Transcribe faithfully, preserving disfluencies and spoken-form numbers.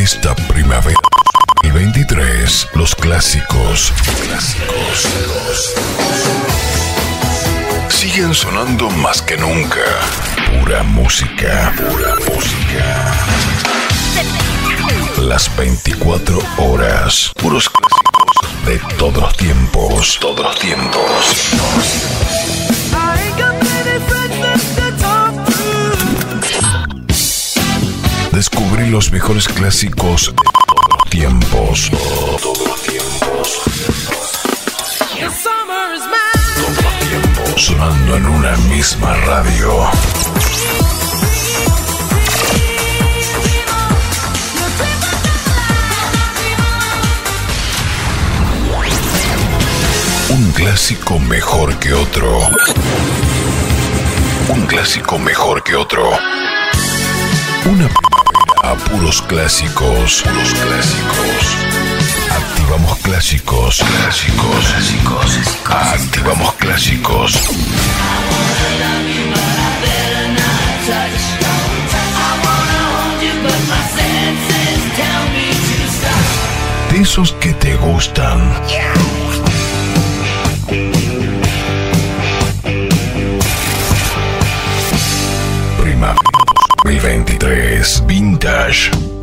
esta primavera dos mil veintitrés, los clásicos, clásicos, siguen sonando más que nunca. Pura música, pura música. Las veinticuatro horas, puros clásicos de todos los tiempos, todos los tiempos. Descubrí los mejores clásicos de todos los tiempos, todos los tiempos. Todos los tiempos sonando en una misma radio. Un clásico mejor que otro. Un clásico mejor que otro. Una primavera a puros clásicos. Puros clásicos. Activamos clásicos. Clásicos. Clásicos. Activamos clásicos. De esos que te gustan. Primavera dos mil veintitrés Vintage.